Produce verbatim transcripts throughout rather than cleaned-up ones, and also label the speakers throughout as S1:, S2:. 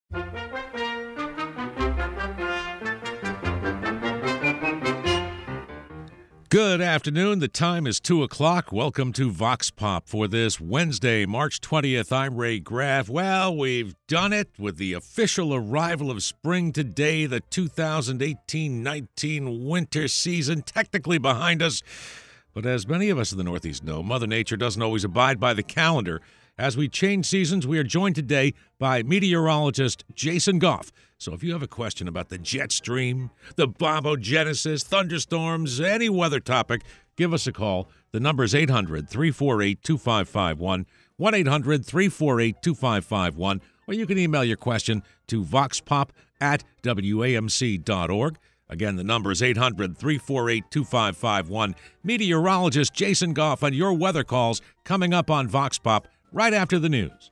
S1: Good afternoon. The time is two o'clock. Welcome to Vox Pop for this Wednesday, March twentieth. I'm Ray Graff. Well, we've done it with the official arrival of spring today, the two thousand eighteen nineteen winter season technically behind us. But as many of us in the Northeast know, Mother Nature doesn't always abide by the calendar. As we change seasons, we are joined today by meteorologist Jason Goff. So if you have a question about the jet stream, the bombogenesis, thunderstorms, any weather topic, give us a call. The number is eight hundred, three four eight, two five five one, one eight hundred, three four eight, two five five one, or you can email your question to voxpop at w a m c dot org. Again, the number is eight hundred, three four eight, two five five one. Meteorologist Jason Goff on your weather calls coming up on Vox Pop right after the news.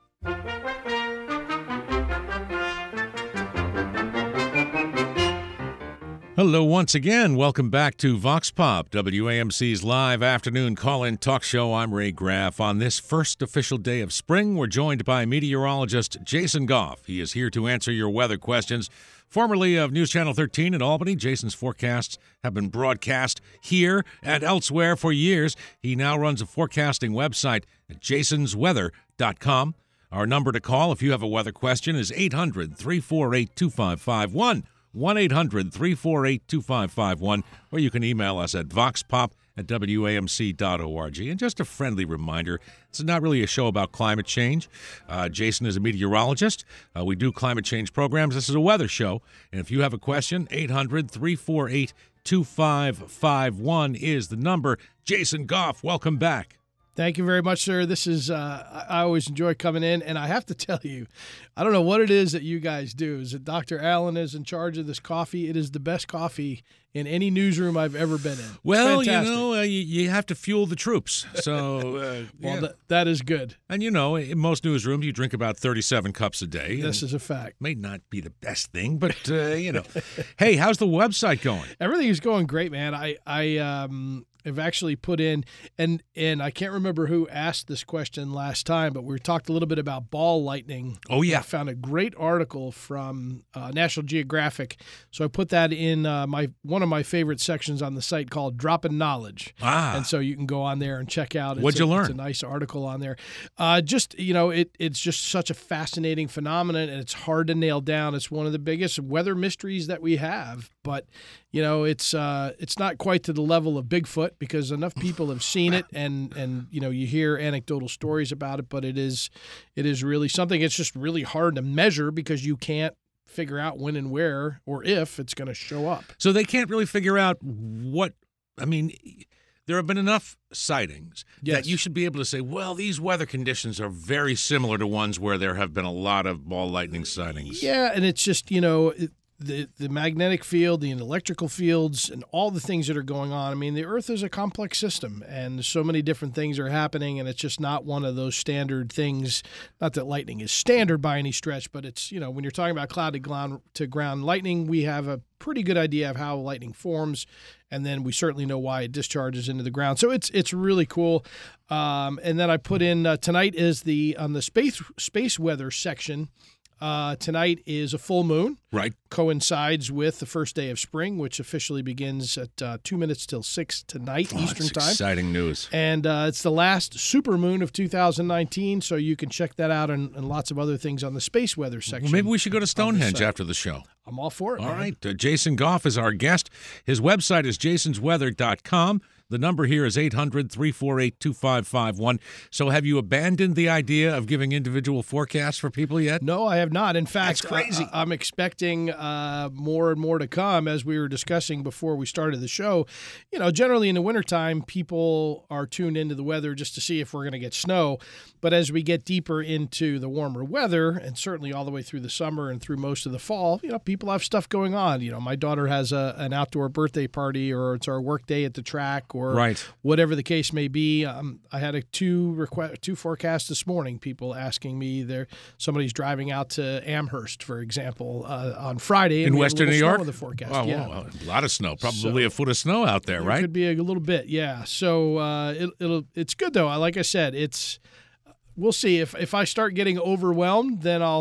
S1: Hello once again. Welcome back to Vox Pop, W A M C's live afternoon call-in talk show. I'm Ray Graff. On this first official day of spring, we're joined by meteorologist Jason Goff. He is here to answer your weather questions. Formerly of News Channel thirteen in Albany, Jason's forecasts have been broadcast here and elsewhere for years. He now runs a forecasting website at jasons weather dot com. Our number to call if you have a weather question is eight hundred, three four eight, two five five one. one eight hundred, three four eight, two five five one, or you can email us at voxpop at w a m c dot org. And just a friendly reminder, it's not really a show about climate change. Uh, Jason is a meteorologist. Uh, we do climate change programs. This is a weather show. And if you have a question, eight hundred, three four eight, two five five one is the number. Jason Goff, welcome back.
S2: Thank you very much, sir. This is, uh, I always enjoy coming in, and I have to tell you, I don't know what it is that you guys do. Is that Doctor Allen is in charge of this coffee? It is the best coffee in any newsroom I've ever been in. It's
S1: well,
S2: fantastic.
S1: you know, uh, you, you have to fuel the troops. So, uh,
S2: well,
S1: yeah.
S2: that, that is good.
S1: And, you know, in most newsrooms, you drink about thirty-seven cups a day.
S2: This is a fact.
S1: May not be the best thing, but, uh, you know. Hey, how's the website going?
S2: Everything is going great, man. I, I, um, I've actually put in, and and I can't remember who asked this question last time, but we talked a little bit about ball lightning.
S1: Oh, yeah.
S2: I found a great article from uh, National Geographic, so I put that in uh, my one of my favorite sections on the site called Droppin' Knowledge.
S1: Ah.
S2: And so you can go on there and check out. It's
S1: What'd you
S2: a,
S1: learn?
S2: It's a nice article on there. Uh, just, you know, it it's just such a fascinating phenomenon, and it's hard to nail down. It's one of the biggest weather mysteries that we have, but, you know, it's uh, it's not quite to the level of Bigfoot, because enough people have seen it, and, and you know, you hear anecdotal stories about it, but it is it is really something. It's just really hard to measure because you can't figure out when and where or if it's going to show up.
S1: So they can't really figure out what, I mean, there have been enough sightings
S2: Yes.
S1: that you should be able to say, well, these weather conditions are very similar to ones where there have been a lot of ball lightning sightings.
S2: Yeah, and it's just, you know, it, the the magnetic field, the electrical fields, and all the things that are going on. I mean, the Earth is a complex system, and so many different things are happening, and it's just not one of those standard things. Not that lightning is standard by any stretch, but it's, you know, when you're talking about cloud to ground, to ground lightning, we have a pretty good idea of how lightning forms, and then we certainly know why it discharges into the ground. So it's it's really cool. Um, and then I put in uh, tonight is the on the space space weather section. Uh, tonight is a full moon.
S1: Right.
S2: Coincides with the first day of spring, which officially begins at uh, two minutes till six tonight,
S1: Oh,
S2: Eastern
S1: that's
S2: time.
S1: exciting news.
S2: And uh, it's the last super moon of two thousand nineteen, so you can check that out and, and lots of other things on the space weather section.
S1: Well, maybe we should go to Stonehenge
S2: site.
S1: after the show.
S2: I'm all for it.
S1: All
S2: man.
S1: right. Uh, Jason Goff is our guest. His website is jasons weather dot com. The number here is eight hundred, three four eight, two five five one. So have you abandoned the idea of giving individual forecasts for people yet?
S2: No, I have not. In fact,
S1: That's crazy.
S2: I, I'm expecting uh, more and more to come, as we were discussing before we started the show. You know, generally in the wintertime, people are tuned into the weather just to see if we're going to get snow. But as we get deeper into the warmer weather, and certainly all the way through the summer and through most of the fall, you know, people have stuff going on. You know, my daughter has a, an outdoor birthday party, or it's our work day at the track, or
S1: Right.
S2: whatever the case may be. Um, I had a two request, two forecasts this morning. People asking me, there somebody's driving out to Amherst, for example, uh, on Friday and
S1: In
S2: we had a
S1: Western
S2: little
S1: New
S2: snow
S1: York?
S2: in the forecast.
S1: Oh,
S2: yeah.
S1: well, a lot of snow. Probably
S2: So-
S1: a foot of snow out there,
S2: It
S1: right?
S2: could be a little bit, yeah. So uh, it, it'll it's good though. Like I said, it's we'll see if if I start getting overwhelmed, then I'll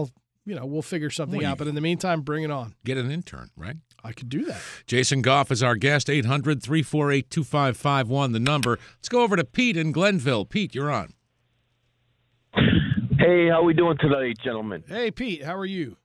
S2: you know, we'll figure something
S1: Well,
S2: out.
S1: you-
S2: But in the meantime, bring it on.
S1: Get an intern, right?
S2: I could do that.
S1: Jason Goff is our guest, eight hundred, three four eight, two five five one, the number. Let's go over to Pete in Glenville. Pete, you're on.
S3: Hey, how we doing tonight, gentlemen?
S2: Hey, Pete, how are you?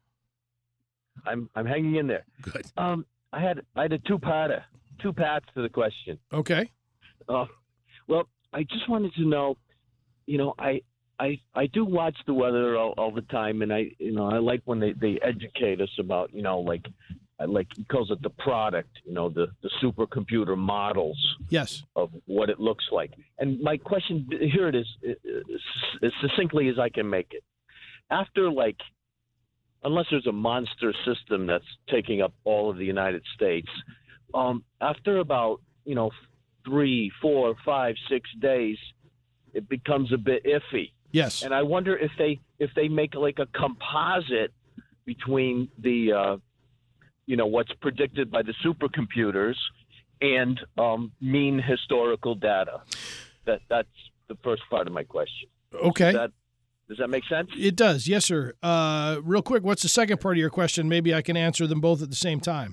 S3: I'm I'm hanging in there.
S1: Good.
S3: Um, I had I had a two-parter, two parts to the question.
S2: Okay.
S3: Uh, well, I just wanted to know, you know, I I I do watch the weather all, all the time, and I you know I like when they, they educate us about you know like I like he calls it the product, you know, the the supercomputer models
S2: Yes.
S3: of what it looks like. And my question here it is, as succinctly as I can make it. After like, unless there's a monster system that's taking up all of the United States, um, after about you know three, four, five, six days, it becomes a bit iffy.
S2: Yes.
S3: And I wonder if they if they make like a composite between the uh, you know what's predicted by the supercomputers and um, mean historical data. That that's the first part of my question.
S2: Okay.
S3: Does that, does that make sense?
S2: It does. Yes, sir. Uh, real quick, what's the second part of your question? Maybe I can answer them both at the same time.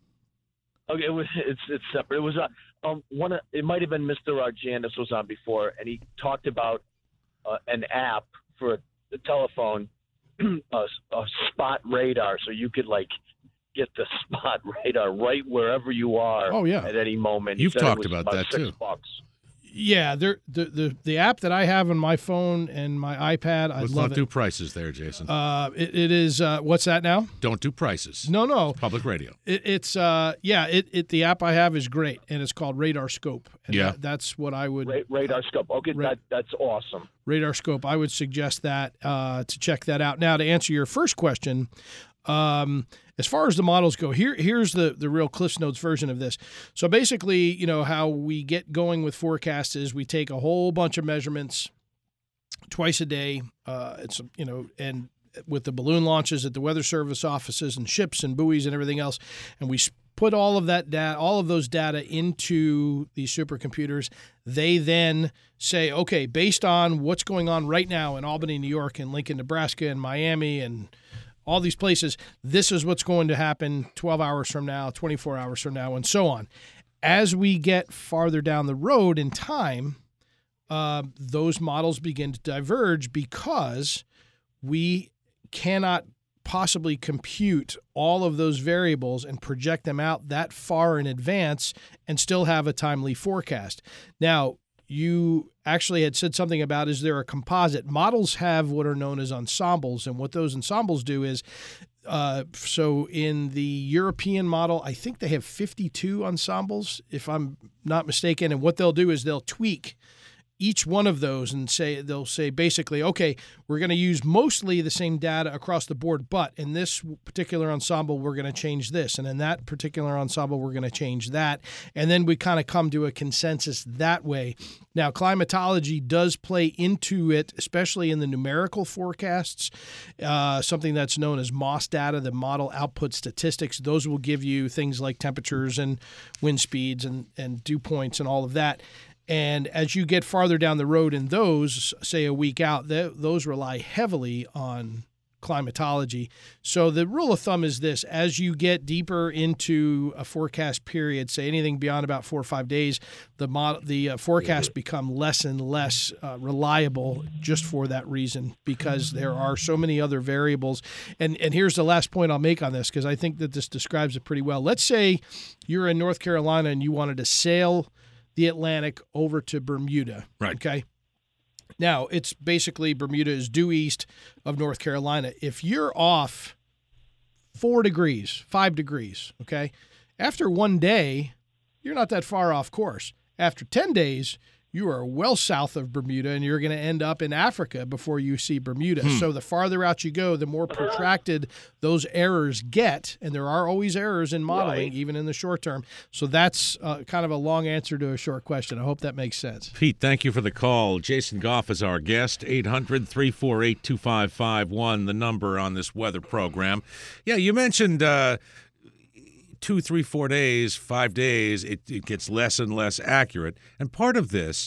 S3: Okay, it was, it's it's separate. It was uh, um one. Of, it might have been Mister Arjandis was on before, and he talked about uh, an app for the telephone, a, a spot radar, so you could like get the spot radar right wherever you are.
S2: Oh, yeah.
S3: At any moment. He
S1: You've
S3: said it
S1: talked
S3: was
S1: about
S3: about
S1: that,
S3: six
S1: too.
S3: Bucks.
S2: Yeah, there the, the the app that I have on my phone and my iPad, I
S1: Let's
S2: love
S1: not
S2: it.
S1: do prices there, Jason.
S2: Uh, it, it is uh, what's that now?
S1: Don't do prices.
S2: No, no.
S1: Public radio.
S2: It, it's uh, yeah. It, it the app I have is great, and it's called Radar Scope. And
S1: Yeah.
S2: that, that's what I would
S3: Ra- radar scope. Okay,
S2: Ra-
S3: that that's awesome.
S2: Radar Scope. I would suggest that uh, to check that out. Now, to answer your first question, um, as far as the models go, here here's the the real Cliff's Notes version of this. So basically, you know how we get going with forecasts is we take a whole bunch of measurements twice a day. Uh, it's you know and with the balloon launches at the Weather Service offices and ships and buoys and everything else, and we put all of that data, all of those data into these supercomputers. They then say, okay, based on what's going on right now in Albany, New York, and Lincoln, Nebraska, and Miami, and all these places, this is what's going to happen twelve hours from now, twenty-four hours from now, and so on. As we get farther down the road in time, uh, those models begin to diverge because we cannot possibly compute all of those variables and project them out that far in advance and still have a timely forecast. Now, you actually had said something about, is there a composite? Models have what are known as ensembles, and what those ensembles do is, uh, so in the European model, I think they have fifty-two ensembles, if I'm not mistaken, and what they'll do is they'll tweak each one of those and say they'll say basically, okay, we're going to use mostly the same data across the board, but in this particular ensemble, we're going to change this. And in that particular ensemble, we're going to change that. And then we kind of come to a consensus that way. Now, climatology does play into it, especially in the numerical forecasts, uh, something that's known as MOS data, the model output statistics. Those will give you things like temperatures and wind speeds and, and dew points and all of that. And as you get farther down the road in those, say a week out, th- those rely heavily on climatology. So the rule of thumb is this: as you get deeper into a forecast period, say anything beyond about four or five days, the mod- the uh, forecasts become less and less uh, reliable just for that reason, because there are so many other variables. And and here's the last point I'll make on this, because I think that this describes it pretty well. Let's say you're in North Carolina and you wanted to sail the Atlantic over to Bermuda.
S1: Right.
S2: Okay. Now, it's basically Bermuda is due east of North Carolina. If you're off four degrees, five degrees, okay, after one day, you're not that far off course. After ten days, you are well south of Bermuda, and you're going to end up in Africa before you see Bermuda. Hmm. So the farther out you go, the more protracted those errors get, and there are always errors in modeling, right, even in the short term. So that's uh, kind of a long answer to a short question. I hope that makes sense.
S1: Pete, thank you for the call. Jason Goff is our guest. eight hundred, three four eight, two five five one, the number on this weather program. Yeah, you mentioned uh, two, three, four days, five days, it, it gets less and less accurate. And part of this,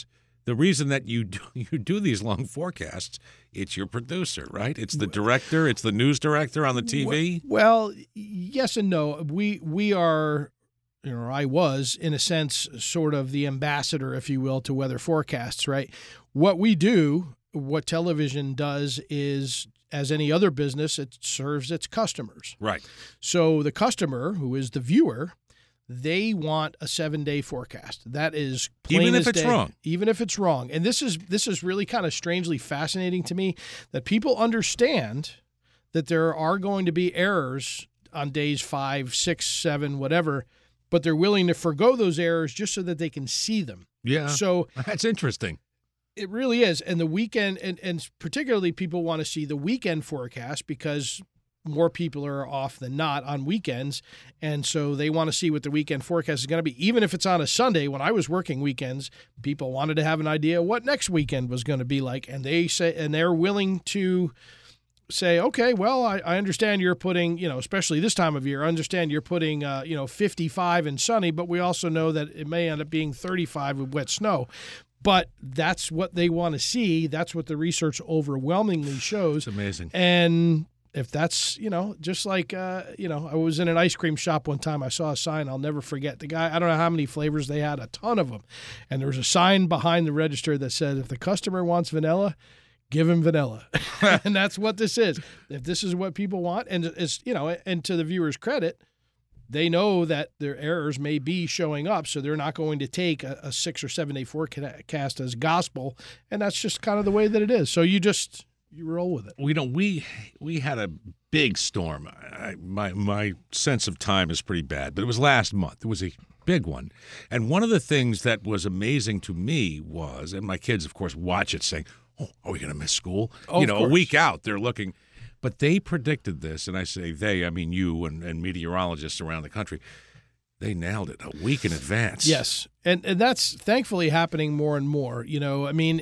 S1: the reason that you do, you do these long forecasts, it's your producer, right? It's the director, it's the news director on the T V.
S2: Well, yes and no. We we are, you know, I was in a sense sort of the ambassador, if you will, to weather forecasts, right? What we do, what television does is, as any other business, it serves its customers.
S1: Right.
S2: So the customer, who is the viewer, they want a seven-day forecast. That is plain
S1: even if
S2: as
S1: it's
S2: day,
S1: wrong.
S2: Even if it's wrong. And this is this is really kind of strangely fascinating to me, that people understand that there are going to be errors on days five, six, seven, whatever, but they're willing to forgo those errors just so that they can see them.
S1: Yeah.
S2: So
S1: that's interesting.
S2: It really is. And the weekend, and, and particularly people want to see the weekend forecast because more people are off than not on weekends. And so they want to see what the weekend forecast is going to be. Even if it's on a Sunday, when I was working weekends, people wanted to have an idea what next weekend was going to be like. And they say, and they're willing to say, okay, well, I, I understand you're putting, you know, especially this time of year, I understand you're putting, uh, you know, fifty-five and sunny, but we also know that it may end up being thirty-five with wet snow. But that's what they want to see. That's what the research overwhelmingly shows.
S1: It's amazing.
S2: And if that's, you know, just like, uh, you know, I was in an ice cream shop one time. I saw a sign I'll never forget. The guy, I don't know how many flavors they had, a ton of them. And there was a sign behind the register that said, if the customer wants vanilla, give him vanilla. And that's what this is. If this is what people want, and it's, you know, and to the viewer's credit, they know that their errors may be showing up, so they're not going to take a, a six or seven day forecast as gospel, and that's just kind of the way that it is. So you just you roll with it.
S1: We don't. We we had a big storm. I, my my sense of time is pretty bad, but it was last month. It was a big one, and one of the things that was amazing to me was, and my kids, of course, watch it, saying, "Oh, are we going to miss school?"
S2: Oh,
S1: you know,
S2: of course.
S1: a week out, they're looking. But they predicted this, and I say they, I mean you and, and meteorologists around the country. They nailed it a week in advance.
S2: Yes, and and that's thankfully happening more and more. You know, I mean,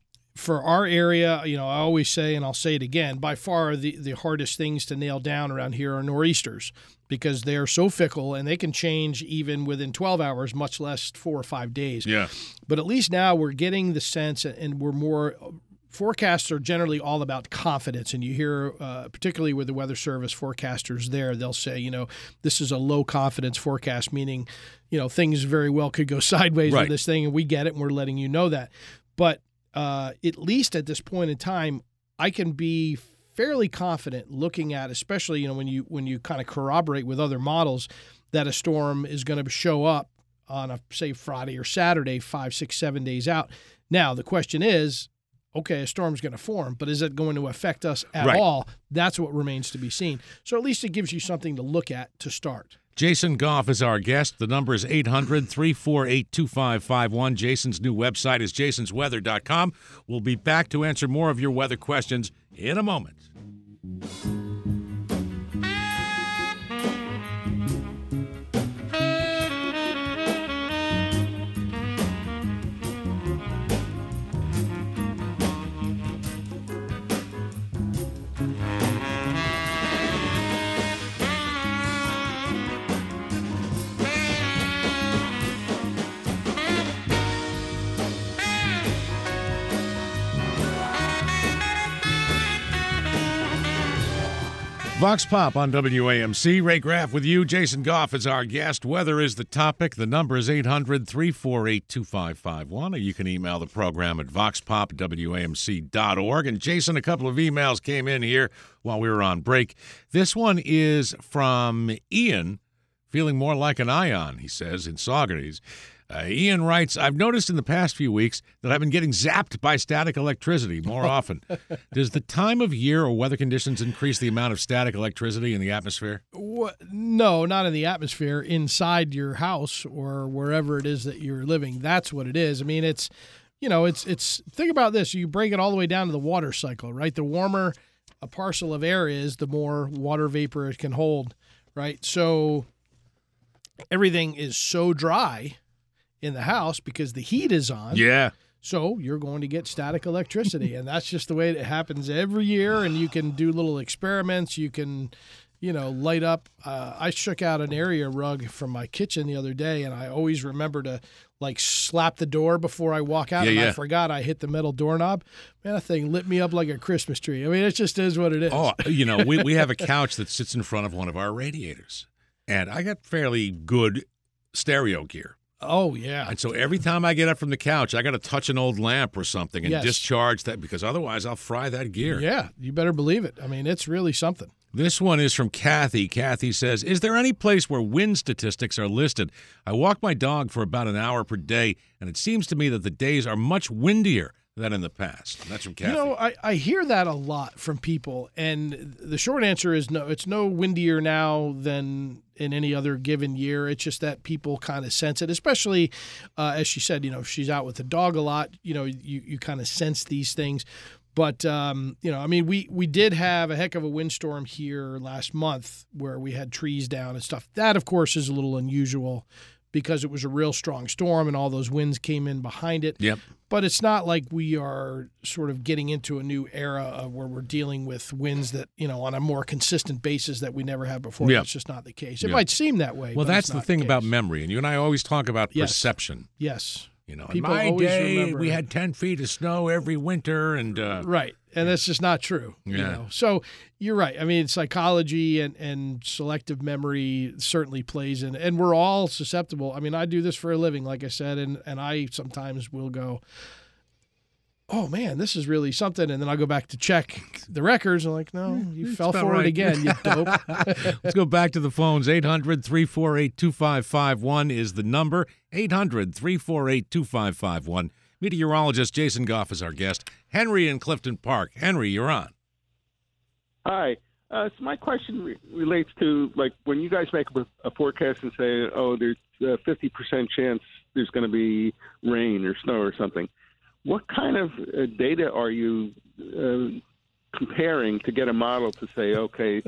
S2: for our area, you know, I always say, and I'll say it again, by far the, the hardest things to nail down around here are nor'easters because they are so fickle and they can change even within twelve hours, much less four or five days.
S1: Yeah.
S2: But at least now we're getting the sense, and we're more – forecasts are generally all about confidence, and you hear, uh, particularly with the Weather Service forecasters there, they'll say, you know, this is a low confidence forecast, meaning, you know, things very well could go sideways
S1: Right.
S2: with this thing, and we get it, and we're letting you know that. But uh, at least at this point in time, I can be fairly confident looking at, especially, you know, when you when you kind of corroborate with other models, that a storm is going to show up on a, say, Friday or Saturday, five, six, seven days out. Now, the question is, okay, a storm's going to form, but is it going to affect us at
S1: Right.
S2: all? That's what remains to be seen. So at least it gives you something to look at to start.
S1: Jason Goff is our guest. The number is eight hundred, three four eight, two five five one. Jason's new website is jasons weather dot com. We'll be back to answer more of your weather questions in a moment. Vox Pop on W A M C. Ray Graff with you. Jason Goff is our guest. Weather is the topic. The number is eight hundred, three four eight, two five five one. Or you can email the program at voxpop at W A M C dot org. And Jason, a couple of emails came in here while we were on break. This one is from Ian, feeling more like an ion, he says, in Saugerties. Uh, Ian writes, I've noticed in the past few weeks that I've been getting zapped by static electricity more often. Does the time of year or weather conditions increase the amount of static electricity in the atmosphere?
S2: What? No, not in the atmosphere, inside your house or wherever it is that you're living. That's what it is. I mean, it's, you know, it's, it's, think about this. You break it all the way down to the water cycle, right? The warmer a parcel of air is, the more water vapor it can hold, right? So everything is so dry in the house because the heat is on.
S1: Yeah.
S2: So you're going to get static electricity, and that's just the way it happens every year. And you can do little experiments. You can, you know, light up. Uh, I shook out an area rug from my kitchen the other day, and I always remember to like slap the door before I walk out.
S1: Yeah,
S2: and
S1: yeah.
S2: I forgot I hit the metal doorknob. Man, that thing lit me up like a Christmas tree. I mean, it just is what it is.
S1: Oh, you know, we, we have a couch that sits in front of one of our radiators, and I got fairly good stereo gear.
S2: Oh, yeah.
S1: And so every time I get up from the couch, I got to touch an old lamp or something and
S2: Yes.
S1: discharge that, because otherwise I'll fry that gear.
S2: Yeah, you better believe it. I mean, it's really something.
S1: This one is from Kathy. Kathy says, is there any place where wind statistics are listed? I walk my dog for about an hour per day, and it seems to me that the days are much windier than in the past. That's from Kathy.
S2: You know, I, I hear that a lot from people, and the short answer is no. It's no windier now than in any other given year. It's just that people kind of sense it, especially, uh, as she said, you know, if she's out with the dog a lot, you know, you, you kind of sense these things. But, um, you know, I mean, we, we did have a heck of a windstorm here last month where we had trees down and stuff. That, of course, is a little unusual because it was a real strong storm and all those winds came in behind it.
S1: Yep.
S2: But it's not like we are sort of getting into a new era of where we're dealing with winds that, you know, on a more consistent basis that we never had before.
S1: Yeah.
S2: That's just not the case. It
S1: Yeah.
S2: might seem that way.
S1: Well,
S2: but
S1: that's
S2: it's
S1: the
S2: not
S1: thing
S2: case.
S1: about memory, and you and I always talk about
S2: Yes.
S1: perception.
S2: Yes.
S1: You know,
S2: People
S1: in my
S2: always
S1: day,
S2: remember-
S1: we had ten feet of snow every winter, and uh,
S2: Right. And that's just not true. You
S1: Yeah.
S2: know? So you're right. I mean, psychology and, and selective memory certainly plays in, and we're all susceptible. I mean, I do this for a living, like I said, and, and I sometimes will go, oh man, this is really something. And then I'll go back to check the records. And I'm like, no, you
S1: It's
S2: fell
S1: about
S2: for
S1: right.
S2: it again, you dope.
S1: Let's go back to the phones. eight hundred, three four eight, two five five one is the number. eight hundred, three four eight, two five five one. Meteorologist Jason Goff is our guest. Henry in Clifton Park. Henry, you're on.
S4: Hi. Uh, so my question re- relates to, like, when you guys make a, a forecast and say, oh, there's a fifty percent chance there's going to be rain or snow or something, what kind of uh, data are you uh, comparing to get a model to say, okay.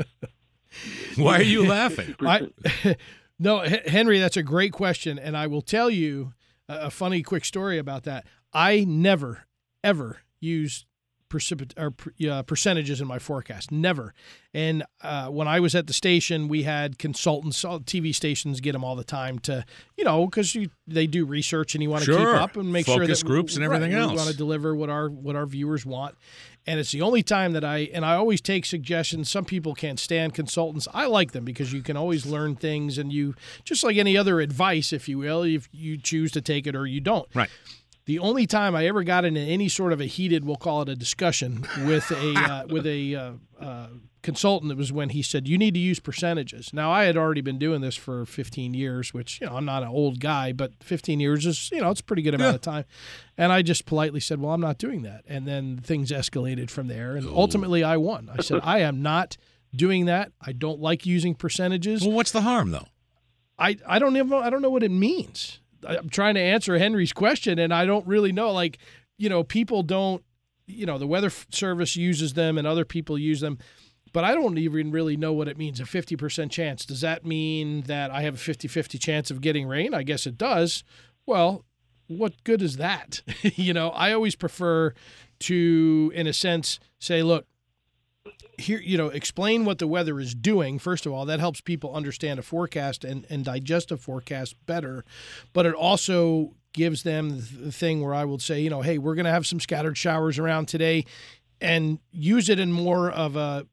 S1: Why are you laughing?
S2: I, no, H- Henry, that's a great question. And I will tell you a, a funny quick story about that. I never, ever use precipit or uh, percentages in my forecast. Never. And uh, when I was at the station, we had consultants, all T V stations get them all the time to, you know, because they do research and you want to
S1: Sure.
S2: keep up and make sure that
S1: Focus groups and everything
S2: right,
S1: else.
S2: We want to deliver what our what our viewers want. And it's the only time that I and I always take suggestions. Some people can't stand consultants. I like them because you can always learn things, and you just like any other advice, if you will, if you choose to take it or you don't.
S1: Right.
S2: The only time I ever got into any sort of a heated, we'll call it a discussion with a uh, with a uh, uh, consultant, it was when he said, you need to use percentages. Now, I had already been doing this for fifteen years, which, you know, I'm not an old guy, but fifteen years is, you know, it's a pretty good amount
S1: Yeah.
S2: of time. And I just politely said, well, I'm not doing that. And then things escalated from there. And ultimately, I won. I said, I am not doing that. I don't like using percentages.
S1: Well, what's the harm, though?
S2: I, I don't even I don't know what it means. I'm trying to answer Henry's question, and I don't really know. Like, you know, people don't, you know, the Weather Service uses them and other people use them, but I don't even really know what it means, a fifty percent chance. Does that mean that I have a fifty-fifty chance of getting rain? I guess it does. Well, what good is that? You know, I always prefer to, in a sense, say, look, here, you know, explain what the weather is doing. First of all, that helps people understand a forecast and, and digest a forecast better. But it also gives them the thing where I would say, you know, hey, we're going to have some scattered showers around today, and use it in more of a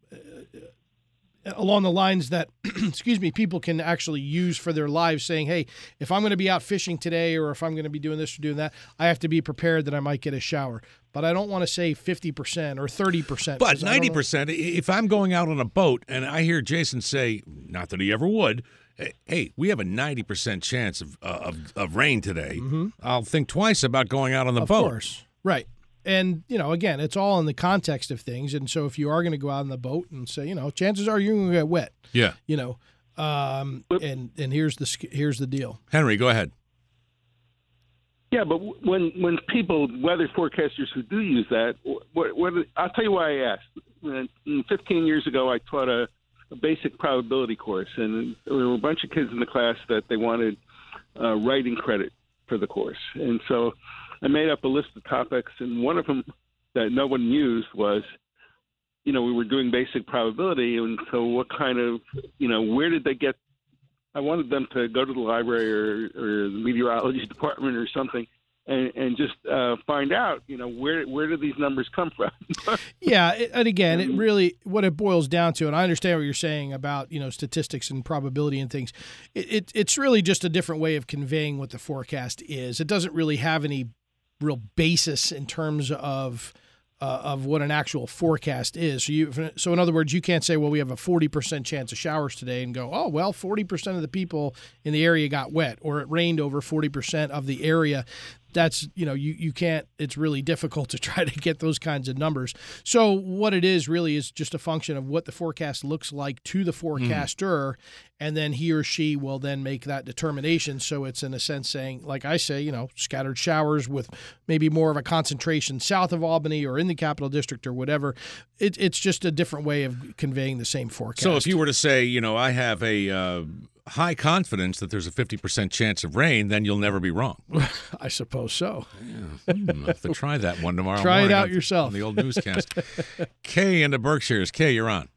S2: along the lines that, excuse me, people can actually use for their lives, saying, hey, if I'm going to be out fishing today, or if I'm going to be doing this or doing that, I have to be prepared that I might get a shower. But I don't want to say fifty percent or thirty percent.
S1: But ninety percent, if I'm going out on a boat and I hear Jason say, not that he ever would, hey, we have a ninety percent chance of uh, of, of rain today,
S2: Mm-hmm.
S1: I'll think twice about going out on the
S2: Of
S1: boat.
S2: course. Right. And, you know, again, it's all in the context of things. And so if you are going to go out on the boat and say, you know, chances are you're going to get wet,
S1: Yeah.
S2: you know, um, and and here's the sk- here's the deal.
S1: Henry, go ahead.
S4: Yeah, but when when people, weather forecasters who do use that, what, what I'll tell you why I asked. When, fifteen years ago, I taught a, a basic probability course, and there were a bunch of kids in the class that they wanted uh, writing credit for the course. And so I made up a list of topics, and one of them that no one used was you know, we were doing basic probability, and so what kind of, you know, where did they get? I wanted them to go to the library or, or the meteorology department or something, and, and just uh, find out, you know, where where do these numbers come from?
S2: Yeah, it, and again, it really what it boils down to, and I understand what you're saying about, you know, statistics and probability and things. It, it it's really just a different way of conveying what the forecast is. It doesn't really have any real basis in terms of uh, of what an actual forecast is. So you so in other words, you can't say, well, we have a forty percent chance of showers today, and go, oh well, forty percent of the people in the area got wet, or it rained over forty percent of the area. That's, you know, you, you can't, it's really difficult to try to get those kinds of numbers. So what it is really is just a function of what the forecast looks like to the forecaster, mm. and then he or she will then make that determination. So it's in a sense saying, like I say, you know, scattered showers with maybe more of a concentration south of Albany or in the Capital District or whatever. It, it's just a different way of conveying the same forecast.
S1: So if you were to say, you know, I have a uh, high confidence that there's a fifty percent chance of rain, then you'll never be wrong.
S2: I suppose so.
S1: Yeah. Hmm, I have to try that one tomorrow
S2: Try
S1: morning
S2: it out
S1: on,
S2: yourself.
S1: on the old newscast. Kay in the Berkshires. Kay, you're on.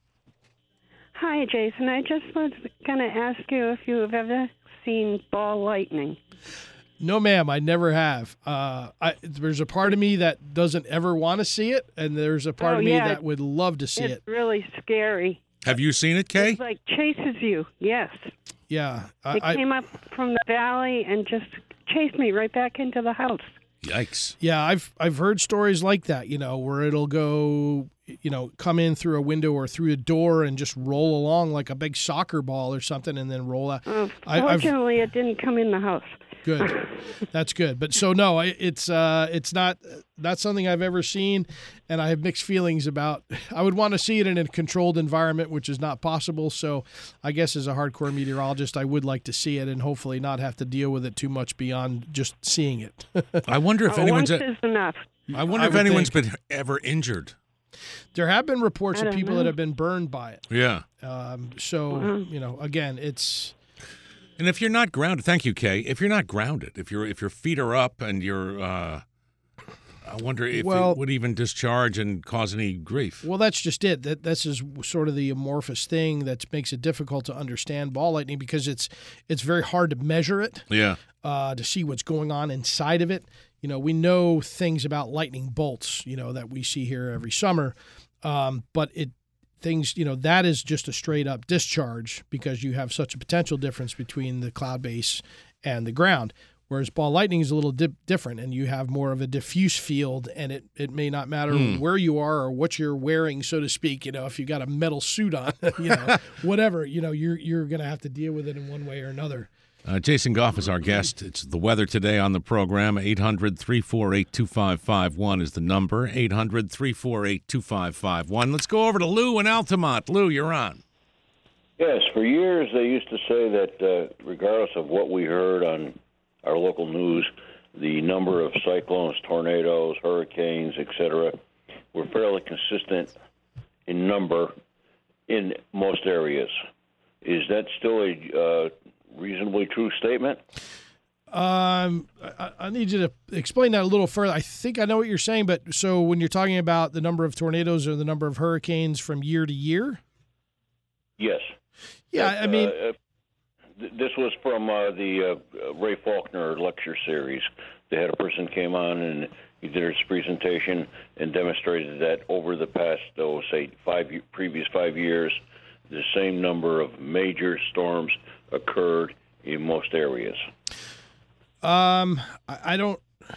S5: Hi, Jason. I just was going to ask you if you have ever seen ball lightning.
S2: No, ma'am, I never have. Uh, I, there's a part of me that doesn't ever want to see it, and there's a part
S5: oh,
S2: of me
S5: yeah.
S2: that would love to see
S5: it's
S2: it.
S5: It's really scary.
S1: Have you seen it, Kay?
S5: It like chases you, yes.
S2: Yeah.
S5: It
S2: I,
S5: came up from the valley and just chased me right back into the house.
S1: Yikes.
S2: Yeah, I've I've heard stories like that, you know, where it'll go, you know, come in through a window or through a door and just roll along like a big soccer ball or something and then roll out.
S5: Uh,
S2: I,
S5: fortunately, I've, it didn't come in the house.
S2: Good. That's good. But so no, it's uh, it's not not something I've ever seen, and I have mixed feelings about. I would want to see it in a controlled environment, which is not possible. So I guess as a hardcore meteorologist, I would like to see it and hopefully not have to deal with it too much beyond just seeing it.
S1: I wonder if
S5: oh,
S1: anyone's.
S5: Once is enough.
S1: I wonder
S2: I
S1: if anyone's
S2: think.
S1: been ever injured.
S2: There have been reports
S5: I
S2: of
S5: don't
S2: people
S5: know.
S2: that have been burned by it.
S1: Yeah.
S2: Um, so
S5: Wow.
S2: you know, again, it's.
S1: And if you're not grounded, thank you, Kay. If you're not grounded, if your if your feet are up and you're, uh, I wonder if
S2: Well-
S1: it would even discharge and cause any grief.
S2: Well, that's just it. That this is sort of the amorphous thing that makes it difficult to understand ball lightning because it's it's very hard to measure it,
S1: Yeah.
S2: uh, to see what's going on inside of it. You know, we know things about lightning bolts, you know, that we see here every summer, um, but it things, you know, that is just a straight up discharge because you have such a potential difference between the cloud base and the ground. Whereas ball lightning is a little dip, different, and you have more of a diffuse field, and it, it may not matter
S1: Mm.
S2: where you are or what you're wearing, so to speak. You know, if you got a metal suit on, you know, whatever, you know, you're you're going to have to deal with it in one way or another.
S1: Uh, Jason Goff is our guest. It's the weather today on the program. eight hundred, three four eight, two five five one is the number. eight hundred, three four eight, two five five one. Let's go over to Lou in Altamont. Lou, you're on.
S6: Yes, for years they used to say that uh, regardless of what we heard on our local news, the number of cyclones, tornadoes, hurricanes, et cetera, were fairly consistent in number in most areas. Is that still a uh, reasonably true statement?
S2: Um, I, I need you to explain that a little further. I think I know what you're saying, but so when you're talking about the number of tornadoes or the number of hurricanes from year to year?
S6: Yes.
S2: Yeah,
S6: That,
S2: I mean,
S6: uh, th- this was from uh, the uh, Ray Faulkner lecture series. They had a person came on and he did his presentation and demonstrated that over the past, oh, say, five previous five years, the same number of major storms occurred in most areas.
S2: um, I, I don't.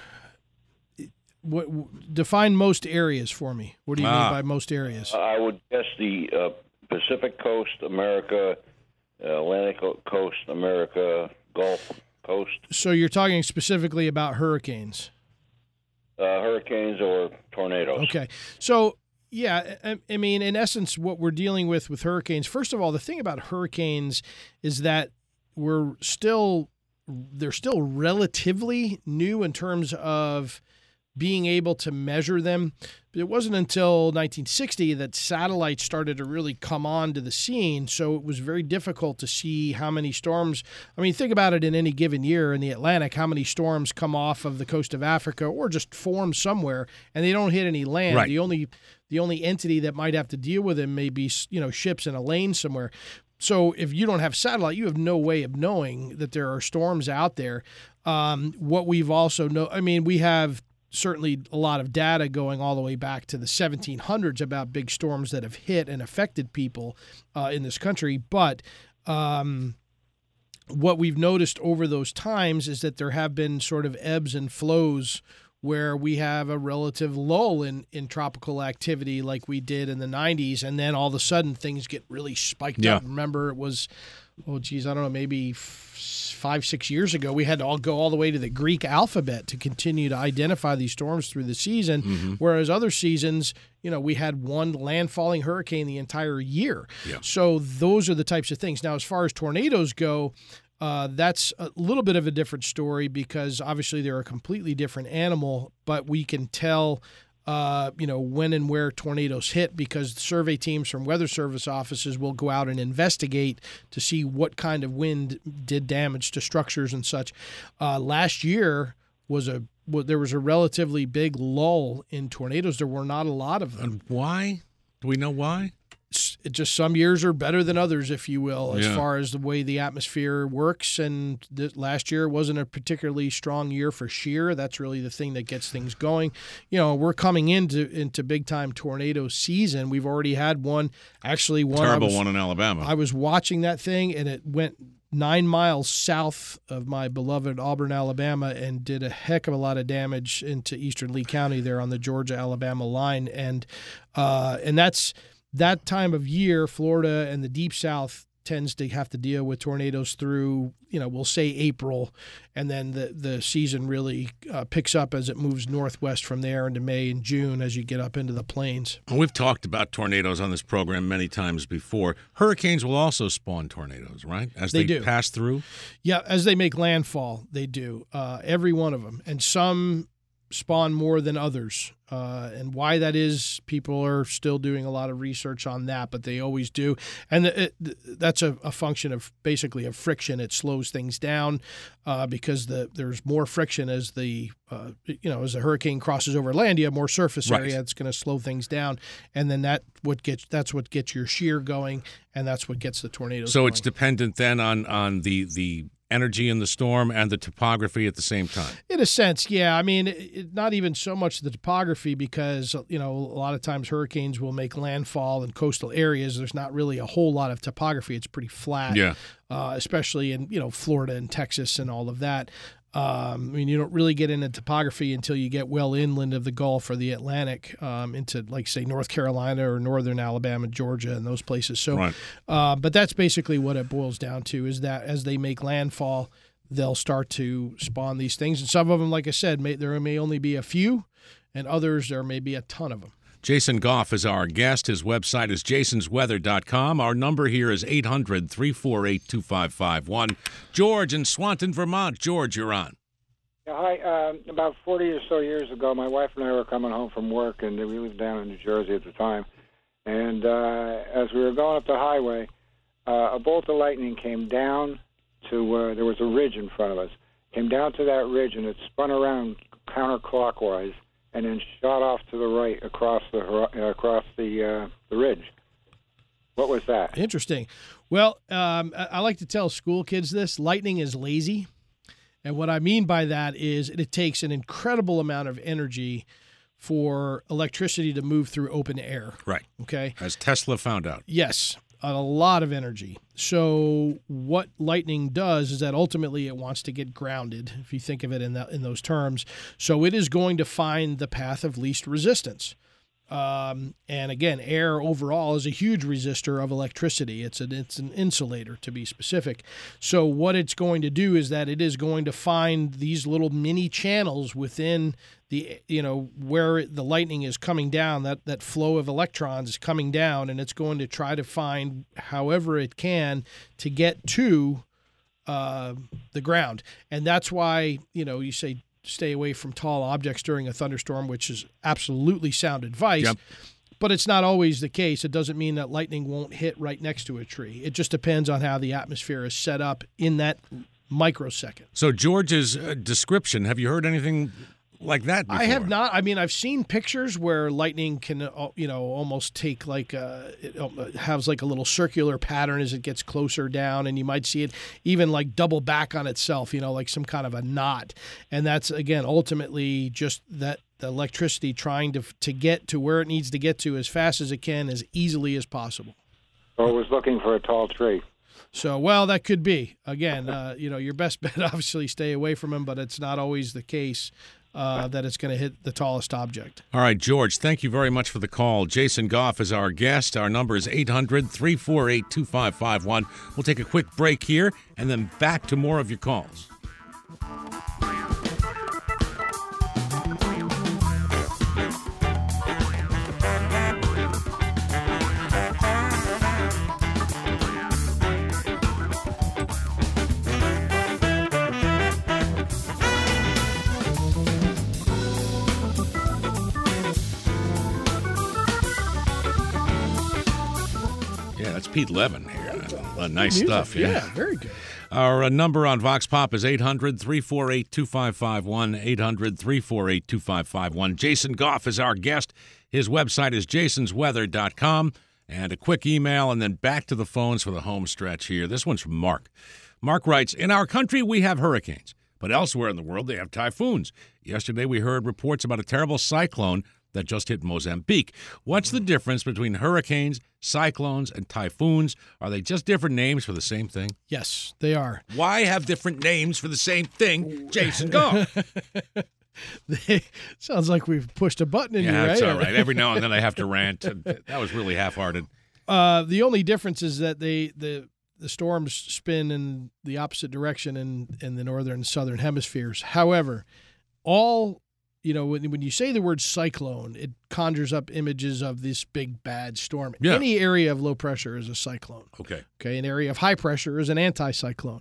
S2: What define most areas for me? What do you
S1: Ah.
S2: mean by most areas?
S6: I would guess the uh, Pacific Coast, America, uh, Atlantic Coast, America, Gulf Coast,
S2: So you're talking specifically about hurricanes.
S6: uh, hurricanes or tornadoes.
S2: Okay. So, yeah, I, I mean, in essence, what we're dealing with with hurricanes, first of all, the thing about hurricanes is that we're still, they're still relatively new in terms of being able to measure them. It wasn't until nineteen sixty that satellites started to really come onto the scene, so it was very difficult to see how many storms. I mean, think about it in any given year in the Atlantic, how many storms come off of the coast of Africa or just form somewhere, and they don't hit any land.
S1: Right.
S2: The only the only entity that might have to deal with them may be, you know, ships in a lane somewhere. So if you don't have satellite, you have no way of knowing that there are storms out there. Um, what we've also know, I mean, we have certainly a lot of data going all the way back to the seventeen hundreds about big storms that have hit and affected people uh, in this country. But um, what we've noticed over those times is that there have been sort of ebbs and flows where we have a relative lull in, in tropical activity like we did in the nineties, and then all of a sudden things get really spiked
S1: Yeah.
S2: up. Remember, it was, oh, geez, I don't know, maybe f- five, six years ago, we had to all go all the way to the Greek alphabet to continue to identify these storms through the season,
S1: Mm-hmm.
S2: whereas other seasons, you know, we had one landfalling hurricane the entire year.
S1: Yeah.
S2: So those are the types of things. Now, as far as tornadoes go, Uh, that's a little bit of a different story because obviously they're a completely different animal, but we can tell, uh, you know, when and where tornadoes hit because survey teams from Weather Service offices will go out and investigate to see what kind of wind did damage to structures and such. Uh, last year was a well, there was a relatively big lull in tornadoes. There were not a lot of them.
S1: And why? Do we know why?
S2: It just some years are better than others, if you will, as
S1: Yeah.
S2: far as the way the atmosphere works. And th- last year wasn't a particularly strong year for shear. That's really the thing that gets things going. You know, we're coming into into big time tornado season. We've already had one, actually one.
S1: Terrible
S2: I was,
S1: one in Alabama.
S2: I was watching that thing, and it went nine miles south of my beloved Auburn, Alabama, and did a heck of a lot of damage into eastern Lee County there on the Georgia-Alabama line. And uh, and that's that time of year. Florida and the Deep South tends to have to deal with tornadoes through, you know, we'll say April, and then the, the season really uh, picks up as it moves northwest from there into May and June as you get up into the plains.
S1: We've talked about tornadoes on this program many times before. Hurricanes will also spawn tornadoes, right? As
S2: They
S1: they,
S2: do.
S1: pass through?
S2: Yeah, as they make landfall, they do. Uh, every one of them. And some spawn more than others. Uh, and why that is, people are still doing a lot of research on that, but they always do. And it, that's a, a function of basically of friction. It slows things down uh, because the there's more friction as the uh, you know as the hurricane crosses over land. You have more surface
S1: Right.
S2: area. It's going to slow things down, and then that what gets that's what gets your shear going, and that's what gets the tornadoes.
S1: So
S2: going.
S1: it's dependent then on, on the, the energy in the storm and the topography at the same time.
S2: In a sense, yeah. I mean, it, it, not even so much the topography because, you know, a lot of times hurricanes will make landfall in coastal areas. There's not really a whole lot of topography. It's pretty flat,
S1: Yeah.
S2: uh, especially in, you know, Florida and Texas and all of that. Um, I mean, you don't really get into topography until you get well inland of the Gulf or the Atlantic um, into, like, say, North Carolina or northern Alabama, Georgia, and those places. So,
S1: Right.
S2: uh, but that's basically what it boils down to is that as they make landfall, they'll start to spawn these things. And some of them, like I said, may, there may only be a few, and others there may be a ton of them.
S1: Jason Goff is our guest. His website is jasons weather dot com. Our number here is eight hundred, three four eight, two five five one. George in Swanton, Vermont. George, you're on.
S7: Yeah, hi. Um, about forty or so years ago, my wife and I were coming home from work, and we lived down in New Jersey at the time. And uh, as we were going up the highway, uh, a bolt of lightning came down to uh, there was a ridge in front of us. Came down to that ridge, and it spun around counterclockwise, and then shot off to the right across the uh, across the uh, the ridge. What was that?
S2: Interesting. Well, um, I I like to tell school kids this. Lightning is lazy. And what I mean by that is it takes an incredible amount of energy for electricity to move through open air.
S1: Right.
S2: Okay?
S1: As Tesla found out.
S2: Yes, a lot of energy. So what lightning does is that ultimately it wants to get grounded, if you think of it in that in those terms. So it is going to find the path of least resistance. Um, and again, air overall is a huge resistor of electricity. It's an it's an insulator, to be specific. So what it's going to do is that it is going to find these little mini channels within the, you know, where the lightning is coming down, that, that flow of electrons is coming down, and it's going to try to find however it can to get to uh, the ground. And that's why, you know, you say stay away from tall objects during a thunderstorm, which is absolutely sound advice.
S1: Yep.
S2: But it's not always the case. It doesn't mean that lightning won't hit right next to a tree. It just depends on how the atmosphere is set up in that microsecond.
S1: So George's uh, description, have you heard anything like that before?
S2: I have not. I mean, I've seen pictures where lightning can, uh, you know, almost take like a, it has like a little circular pattern as it gets closer down, and you might see it even like double back on itself, you know, like some kind of a knot. And that's, again, ultimately just that the electricity trying to to get to where it needs to get to as fast as it can, as easily as possible.
S7: Or was looking for a tall tree.
S2: So, well, that could be. Again, uh, you know, your best bet, obviously, stay away from them, but it's not always the case uh, that it's going to hit the tallest object.
S1: All right, George, thank you very much for the call. Jason Goff is our guest. Our number is eight hundred, three four eight, two five five one. We'll take a quick break here and then back to more of your calls. Pete Levin here. Uh, nice
S2: music.
S1: stuff. Yeah.
S2: yeah, very good.
S1: Our uh, number on Vox Pop is eight hundred, three four eight, two five five one, eight hundred, three four eight, two five five one. Jason Goff is our guest. His website is jasons weather dot com. And a quick email, and then back to the phones for the home stretch here. This one's from Mark. Mark writes, in our country, we have hurricanes, but elsewhere in the world, they have typhoons. Yesterday, we heard reports about a terrible cyclone that just hit Mozambique. What's the difference between hurricanes, cyclones, and typhoons? Are they just different names for the same thing?
S2: Yes, they are.
S1: Why have different names for the same thing? Jason, go.
S2: They, sounds like we've pushed a button in
S1: yeah,
S2: you, right?
S1: That's all right. Every now and then I have to rant. That was really half-hearted.
S2: Uh, the only difference is that they the the storms spin in the opposite direction in, in the northern and southern hemispheres. However, all You know, when, when you say the word cyclone, it conjures up images of this big, bad storm.
S1: Yeah.
S2: Any area of low pressure is a cyclone.
S1: Okay.
S2: Okay. An area of high pressure is an anticyclone.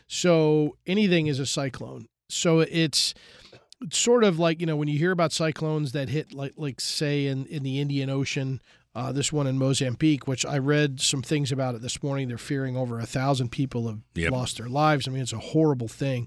S2: So anything is a cyclone. So it's sort of like, you know, when you hear about cyclones that hit, like, like say, in, in the Indian Ocean, uh, this one in Mozambique, which I read some things about it this morning. They're fearing over a thousand people have
S1: Yep.
S2: lost their lives. I mean, it's a horrible thing.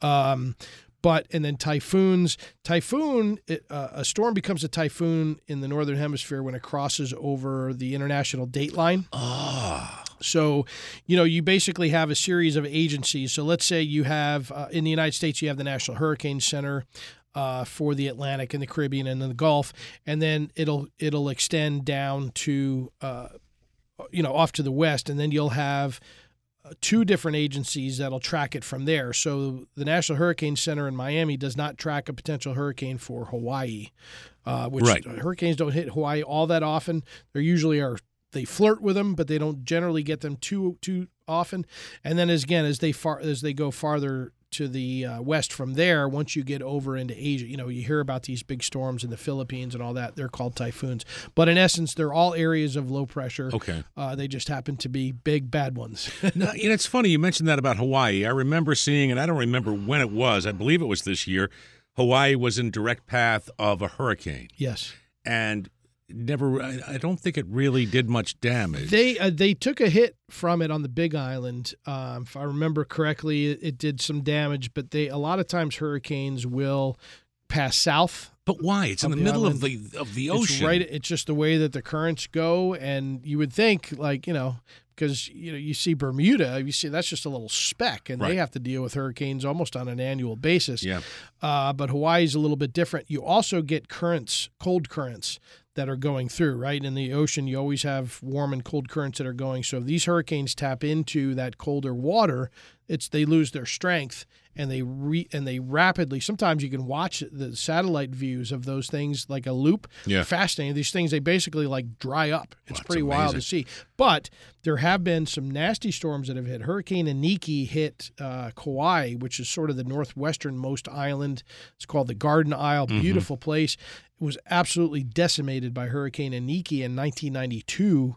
S2: Um But, and then typhoons, typhoon, it, uh, a storm becomes a typhoon in the northern hemisphere when it crosses over the international date line.
S1: Ah.
S2: So, you know, you basically have a series of agencies. So let's say you have, uh, in the United States, you have the National Hurricane Center uh, for the Atlantic and the Caribbean and the Gulf, and then it'll it'll extend down to, uh, you know, off to the west, and then you'll have two different agencies that'll track it from there. So the National Hurricane Center in Miami does not track a potential hurricane for Hawaii, uh, which
S1: Right.
S2: hurricanes don't hit Hawaii all that often. They usually are, they flirt with them, but they don't generally get them too too often. And then as, again, as they far as they go farther to the uh, west from there, once you get over into Asia, you know, you hear about these big storms in the Philippines and all that. They're called typhoons. But in essence, they're all areas of low pressure.
S1: Okay.
S2: Uh, they just happen to be big, bad ones.
S1: Now, you know, it's funny you mentioned that about Hawaii. I remember seeing, and I don't remember when it was, I believe it was this year, Hawaii was in direct path of a hurricane.
S2: Yes.
S1: And never, I I don't think it really did much damage.
S2: They uh, they took a hit from it on the Big Island. Um, if I remember correctly, it, it did some damage, but they a lot of times hurricanes will pass south.
S1: But why? It's in
S2: of
S1: the,
S2: the
S1: middle of
S2: island.
S1: the of the
S2: It's
S1: ocean.
S2: right. It's just the way that the currents go, and you would think, like, you know, because you know you see Bermuda, you see that's just a little speck, and
S1: Right.
S2: they have to deal with hurricanes almost on an annual basis.
S1: Yeah.
S2: Uh, but Hawaii's a little bit different. You also get currents, cold currents that are going through, right? In the ocean, you always have warm and cold currents that are going. So if these hurricanes tap into that colder water, it's they lose their strength and they re, and they rapidly. Sometimes you can watch the satellite views of those things like a loop.
S1: Yeah.
S2: Fascinating. These things, they basically like dry up. It's
S1: Well, that's
S2: pretty wild to
S1: amazing.
S2: see. But there have been some nasty storms that have hit. Hurricane Iniki hit uh, Kauai, which is sort of the northwesternmost island. It's called the Garden Isle.
S1: Mm-hmm.
S2: Beautiful place. It was absolutely decimated by Hurricane Iniki in nineteen ninety-two.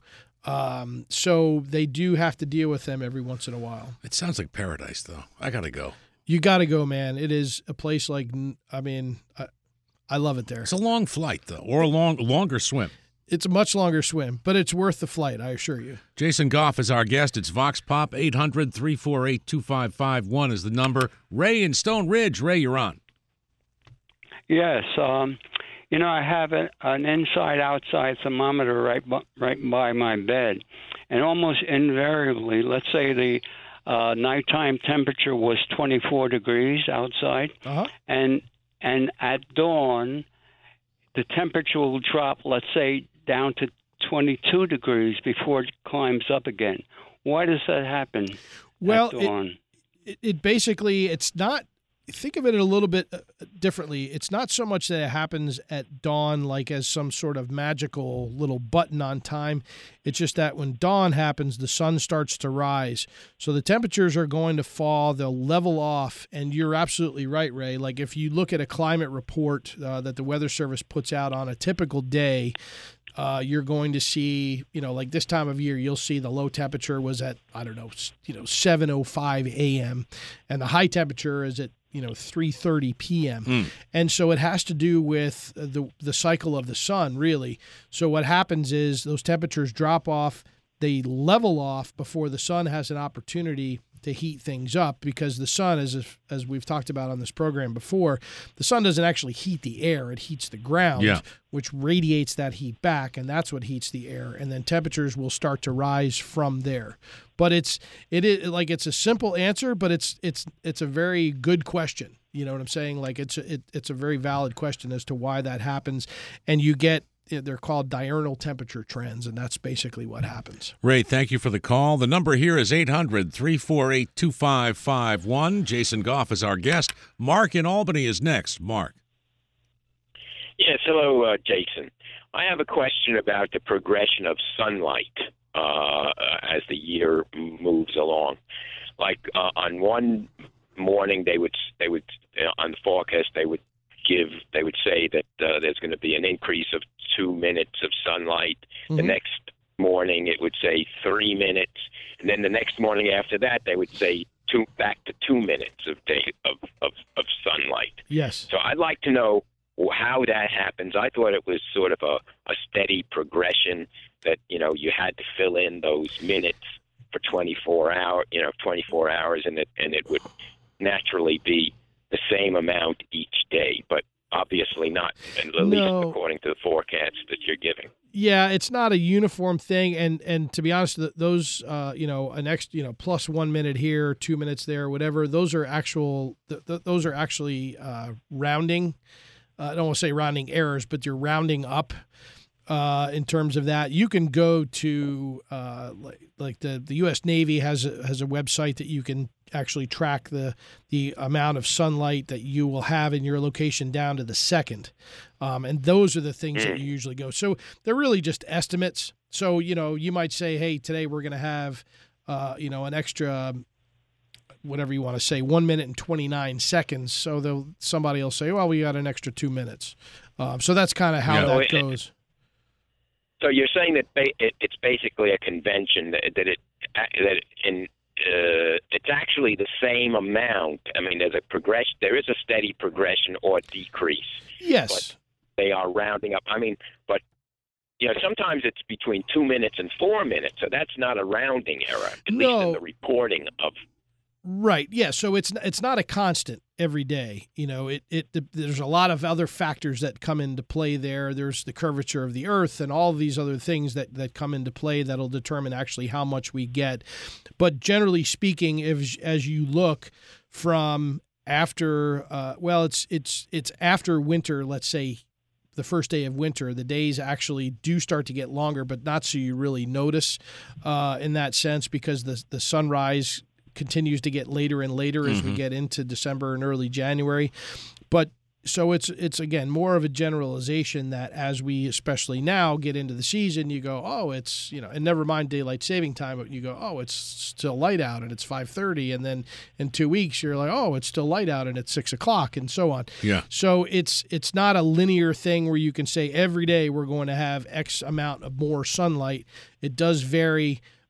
S2: Um, so they do have to deal with them every once in a while.
S1: It sounds like paradise, though. I got to go.
S2: You got to go, man. It is a place like, I mean, I, I love it there.
S1: It's a long flight, though, or a long, longer swim.
S2: It's a much longer swim, but it's worth the flight, I assure you.
S1: Jason Goff is our guest. It's Vox Pop. eight hundred, three four eight, two five five one is the number. Ray in Stone Ridge. Ray, you're on.
S8: Yes. Um, you know, I have a, an inside-outside thermometer right, b- right by my bed. And almost invariably, let's say the uh, nighttime temperature was twenty-four degrees outside.
S2: Uh-huh.
S8: And, and at dawn, the temperature will drop, let's say, down to twenty-two degrees before it climbs up again. Why does that happen
S2: well,
S8: at dawn?
S2: It, it basically, it's not, think of it a little bit differently. It's not so much that it happens at dawn like as some sort of magical little button on time. It's just that when dawn happens, the sun starts to rise. So the temperatures are going to fall. They'll level off. And you're absolutely right, Ray. Like if you look at a climate report uh, that the Weather Service puts out on a typical day, Uh, you're going to see, you know, like this time of year, you'll see the low temperature was at, I don't know, you know, seven oh five a.m. and the high temperature is at, you know, three thirty p.m. Mm. And so it has to do with the the cycle of the sun, really. So what happens is those temperatures drop off, they level off before the sun has an opportunity to heat things up, because the sun, as if, as we've talked about on this program before, the sun doesn't actually heat the air; it heats the ground,
S1: yeah.
S2: which radiates that heat back, and that's what heats the air. And then temperatures will start to rise from there. But it's it is like it's a simple answer, but it's it's it's a very good question. You know what I'm saying? Like it's a, it, it's a very valid question as to why that happens, and you get. They're called diurnal temperature trends, and that's basically what happens.
S1: Ray, thank you for the call. The number here is eight hundred, three four eight, two five five one. Jason Goff is our guest. Mark in Albany is next. Mark.
S9: Yes, hello, uh, Jason. I have a question about the progression of sunlight uh, as the year moves along. Like uh, on one morning, they would they would uh, on the forecast they would give they would say that uh, there's going to be an increase of two minutes of sunlight. Mm-hmm. The next morning it would say three minutes, and then the next morning after that they would say two back to two minutes of day of, of, of sunlight.
S2: Yes.
S9: So I'd like to know how that happens. I thought it was sort of a, a steady progression that, you know, you had to fill in those minutes for twenty-four hour, you know, twenty-four hours, and it and it would naturally be the same amount each day, but obviously not, at least
S2: no.
S9: according to the forecast that you're giving.
S2: Yeah, it's not a uniform thing, and and to be honest, those uh, you know, an extra, you know, plus one minute here, two minutes there, whatever. Those are actual. Th- th- those are actually uh, rounding. Uh, I don't want to say rounding errors, but you're rounding up. Uh, in terms of that, you can go to uh, like, like the, the U S Navy has a, has a website that you can actually track the the amount of sunlight that you will have in your location down to the second, um, and those are the things that you usually go. So they're really just estimates. So you know you might say, hey, today we're going to have uh, you know an extra, whatever you want to say, one minute and twenty-nine seconds. So they'll somebody will say, well, we got an extra two minutes. Um, so that's kind of how
S9: yeah.
S2: that goes.
S9: So you're saying that ba- it, it's basically a convention that, that it that in uh, it's actually the same amount. I mean, there's a progression. There is a steady progression or decrease.
S2: Yes,
S9: but they are rounding up. I mean, but you know, sometimes it's between two minutes and four minutes. So that's not a rounding error, at
S2: no.
S9: least in the reporting of.
S2: Right. Yeah. So it's it's not a constant every day. You know, it, it there's a lot of other factors that come into play there. There's the curvature of the Earth and all of these other things that, that come into play that'll determine actually how much we get. But generally speaking, if as you look from after, uh, well, it's it's it's after winter. Let's say the first day of winter, the days actually do start to get longer, but not so you really notice uh, in that sense, because the the sunrise continues to get later and later as mm-hmm. we get into December and early January. But so it's it's again more of a generalization that as we especially now get into the season, you go, oh, it's, you know, and never mind daylight saving time, but you go, oh, it's still light out and it's five thirty, and then in two weeks you're like, oh, it's still light out and it's six o'clock, and so on.
S1: Yeah.
S2: So it's it's not a linear thing where you can say every day we're going to have X amount of more sunlight. It does vary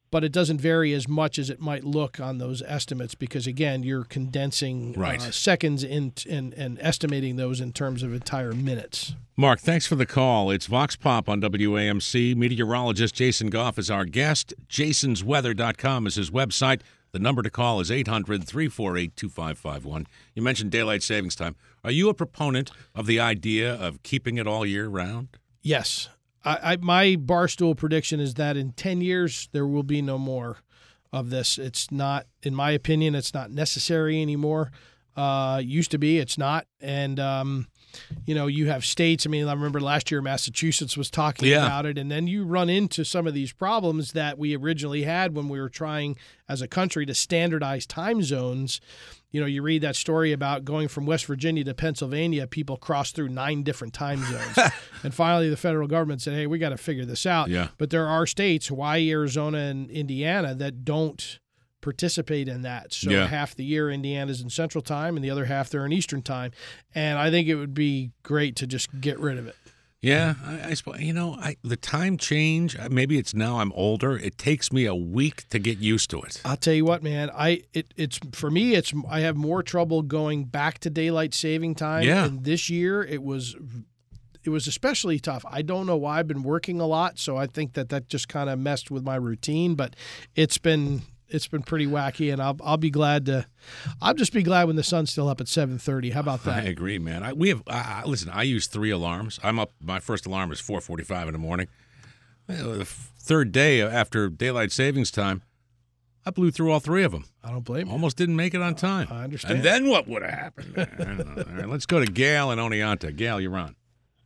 S2: but it doesn't vary as much as it might look on those estimates because, again, you're condensing
S1: right.
S2: uh, seconds in, in, and estimating those in terms of entire minutes.
S1: Mark, thanks for the call. It's Vox Pop on W A M C. Meteorologist Jason Goff is our guest. jasons weather dot com is his website. The number to call is eight hundred, three four eight, two five five one. You mentioned daylight savings time. Are you a proponent of the idea of keeping it all year round?
S2: Yes. I, I my barstool prediction is that in ten years there will be no more of this. It's not, in my opinion, it's not necessary anymore. Uh, used to be, it's not. And, um, you know, you have states. I mean, I remember last year Massachusetts was talking
S1: yeah.
S2: about it, and then you run into some of these problems that we originally had when we were trying as a country to standardize time zones. You know, you read that story about going from West Virginia to Pennsylvania, people crossed through nine different time zones. And finally, the federal government said, hey, we got to figure this out.
S1: Yeah.
S2: But there are states, Hawaii, Arizona, and Indiana, that don't participate in that. So
S1: yeah.
S2: half the year Indiana's in Central Time and the other half they're in Eastern Time. And I think it would be great to just get rid of it.
S1: Yeah, I, I suppose, you know, I, the time change, maybe it's now I'm older. It takes me a week to get used to it.
S2: I'll tell you what, man, I it, it's for me, it's I have more trouble going back to daylight saving time.
S1: Yeah.
S2: And this year it was it was especially tough. I don't know why. I've been working a lot, so I think that that just kind of messed with my routine, but it's been It's been pretty wacky, and I'll I'll be glad to. I'll just be glad when the sun's still up at seven thirty. How about that?
S1: I agree, man. I, we have uh, listen. I use three alarms. I'm up. My first alarm is four forty-five in the morning. The third day after daylight savings time, I blew through all three of them.
S2: I don't blame you.
S1: Almost didn't make it on time.
S2: I understand.
S1: And then what would have happened? I don't know. All right, let's go to Gail and Oneonta. Gail, you're on.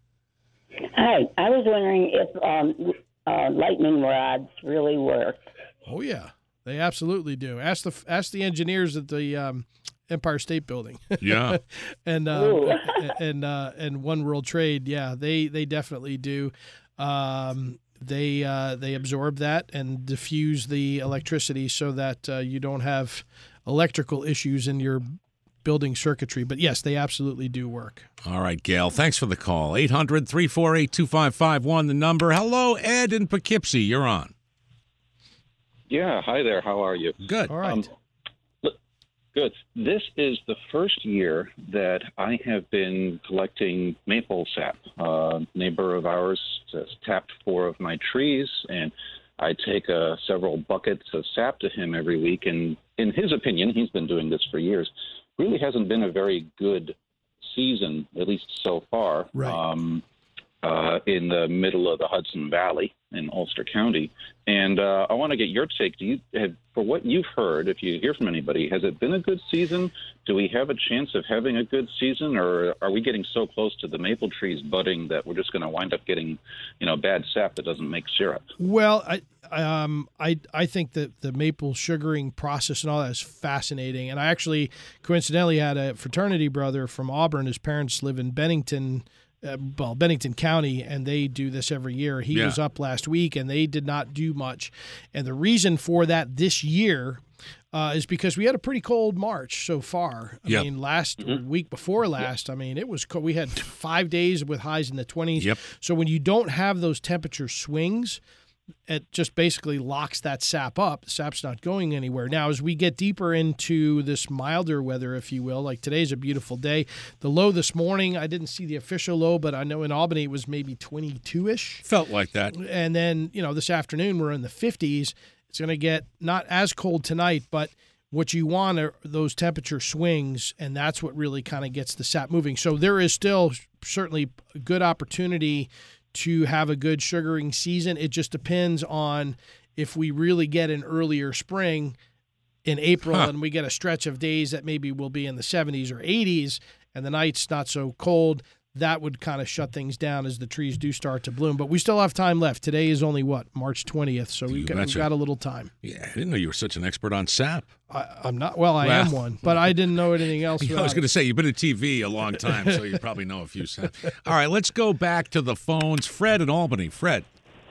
S10: Hi, I was wondering if um, uh, lightning rods really work.
S2: Oh yeah. They absolutely do. Ask the ask the engineers at the um, Empire State Building.
S1: Yeah,
S2: and uh, and uh, and One World Trade. Yeah, they they definitely do. Um, they uh, they absorb that and diffuse the electricity so that uh, you don't have electrical issues in your building circuitry. But yes, they absolutely do work.
S1: All right, Gail. Thanks for the call. eight hundred, three four eight, two five five one, the number. Hello, Ed in Poughkeepsie. You're on.
S11: Yeah, hi there. How are you?
S1: Good.
S2: All right. Um,
S11: good. This is the first year that I have been collecting maple sap. Uh, a neighbor of ours has tapped four of my trees, and I take uh, several buckets of sap to him every week. And in his opinion, he's been doing this for years, really hasn't been a very good season, at least so far,
S2: right.
S11: um, uh, in the middle of the Hudson Valley in Ulster County. And uh, I want to get your take. Do you have, for what you've heard, if you hear from anybody, has it been a good season? Do we have a chance of having a good season, or are we getting so close to the maple trees budding that we're just going to wind up getting, you know, bad sap that doesn't make syrup?
S2: Well, I um I I think that the maple sugaring process and all that is fascinating. And I actually coincidentally had a fraternity brother from Auburn. His parents live in Bennington. Uh, well, Bennington County, and they do this every year. He
S1: yeah.
S2: was up last week, and they did not do much. And the reason for that this year uh, is because we had a pretty cold March so far. I
S1: yep.
S2: mean, last
S11: mm-hmm.
S2: week before last, yep. I mean, it was cold. We had five days with highs in the twenties.
S1: Yep.
S2: So when you don't have those temperature swings, it just basically locks that sap up. The sap's not going anywhere. Now, as we get deeper into this milder weather, if you will, like today's a beautiful day. The low this morning, I didn't see the official low, but I know in Albany it was maybe twenty-two-ish.
S1: Felt like that.
S2: And then, you know, this afternoon we're in the fifties. It's going to get not as cold tonight, but what you want are those temperature swings, and that's what really kind of gets the sap moving. So there is still certainly a good opportunity to have a good sugaring season. It just depends on if we really get an earlier spring in April huh. and we get a stretch of days that maybe will be in the seventies or eighties and the night's not so cold. That would kind of shut things down as the trees do start to bloom. But we still have time left. Today is only, what, March twentieth, so we've got, we've got a little time.
S1: Yeah, I didn't know you were such an expert on sap.
S2: I, I'm not. Well, I
S1: well,
S2: am one, but I didn't know anything else about
S1: I was going to
S2: it.
S1: say, you've been at T V a long time, so you probably know a few sap. All right, let's go back to the phones. Fred in Albany. Fred.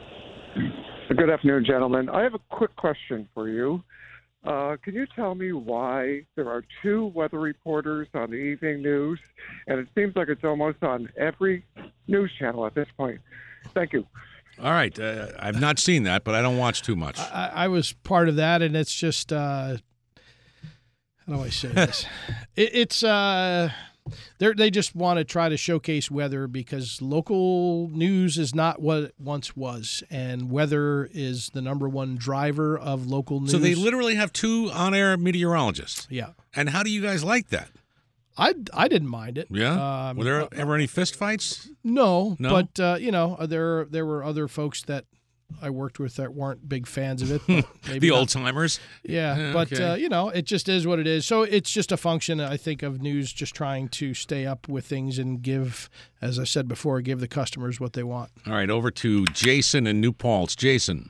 S12: Good afternoon, gentlemen. I have a quick question for you. Uh, can you tell me why there are two weather reporters on the evening news, and it seems like it's almost on every news channel at this point? Thank you.
S1: All right. Uh, I've not seen that, but I don't watch too much.
S2: I, I was part of that, and it's just uh, how do I say this? it, it's uh, they they just want to try to showcase weather because local news is not what it once was, and weather is the number one driver of local news.
S1: So they literally have two on-air meteorologists.
S2: Yeah.
S1: And how do you guys like that?
S2: I, I didn't mind it.
S1: Yeah.
S2: Um,
S1: Were there ever any fist fights?
S2: No,
S1: No?
S2: but uh, you know, there there were other folks that I worked with that weren't big fans of it. But maybe
S1: The
S2: not.
S1: old timers.
S2: Yeah,
S1: Yeah,
S2: but
S1: okay.
S2: uh, you know, it just is what it is. So it's just a function, I think, of news just trying to stay up with things and give, as I said before, give the customers what they want.
S1: All right, over to Jason in New Paltz. Jason.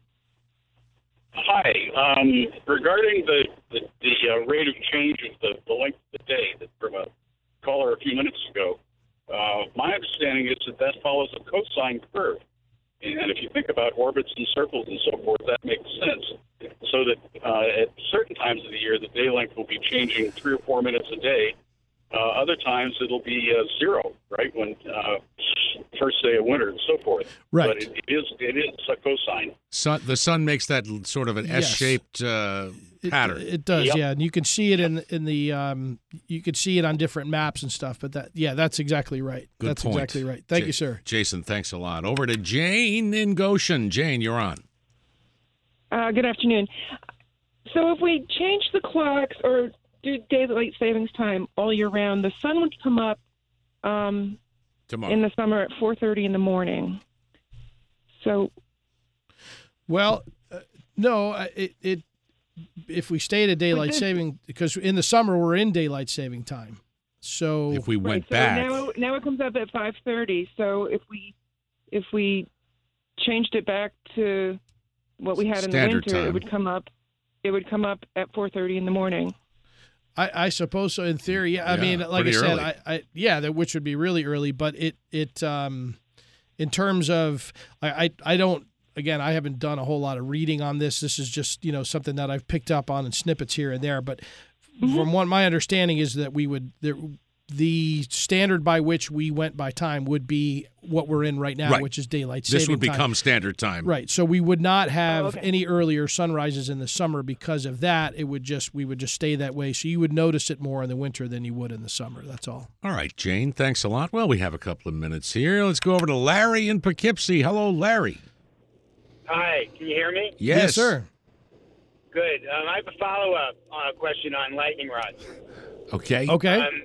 S13: Hi. Um, regarding the the, the uh, rate of change of the, the length of the day that from a caller a few minutes ago, uh, my understanding is that that follows a cosine curve. And if you think about orbits and circles and so forth, that makes sense. So that uh, at certain times of the year, the day length will be changing three or four minutes a day. Uh, other times it'll be uh, zero, right, when uh, first day of winter and so forth.
S2: Right.
S13: But it, it is it is a cosine.
S1: Sun, the sun makes that l- sort of an
S2: Yes.
S1: S-shaped uh,
S2: It-
S1: pattern.
S2: It, does,
S13: Yep.
S2: yeah, and you can see it in in the um, you could see it on different maps and stuff. But that, yeah, that's exactly right.
S1: Good
S2: that's
S1: point.
S2: exactly right. Thank
S1: Ja-
S2: you, sir.
S1: Jason, thanks a lot. Over to Jane in Goshen. Jane, you're on.
S14: Uh, good afternoon. So if we change the clocks or do daylight savings time all year round, the sun would come up um,
S1: Tomorrow.
S14: in the summer at four thirty in the morning. So,
S2: Well, uh, no, uh, it, it if we stayed at daylight
S14: this-
S2: saving, because in the summer we're in daylight saving time. So
S1: if we went
S14: right, so
S1: back,
S14: now now it comes up at five thirty. So if we if we changed it back to what we had in
S1: Standard
S14: the winter,
S1: time.
S14: it would come up. It would come up at four thirty in the morning.
S2: I, I suppose so. In theory, yeah. I
S1: Yeah,
S2: mean, like I
S1: pretty
S2: said,
S1: early.
S2: I, I yeah, that which would be really early. But it it um, in terms of I, I I don't again I haven't done a whole lot of reading on this. This is just you know something that I've picked up on in snippets here and there. But from what my understanding is that we would there. The standard by which we went by time would be what we're in right now,
S1: Right.
S2: which is daylight saving
S1: this would
S2: time.
S1: become standard time.
S2: Right. So we would not have
S14: Oh, okay.
S2: any earlier sunrises in the summer because of that. It would just we would just stay that way. So you would notice it more in the winter than you would in the summer. That's all.
S1: All right, Jane, thanks a lot. Well, we have a couple of minutes here. Let's go over to Larry in Poughkeepsie. Hello, Larry.
S15: Hi, can you hear me?
S1: Yes,
S2: sir.
S15: Good. Um, I have a follow-up uh, question on lightning rods.
S1: Okay.
S2: Okay.
S15: Um,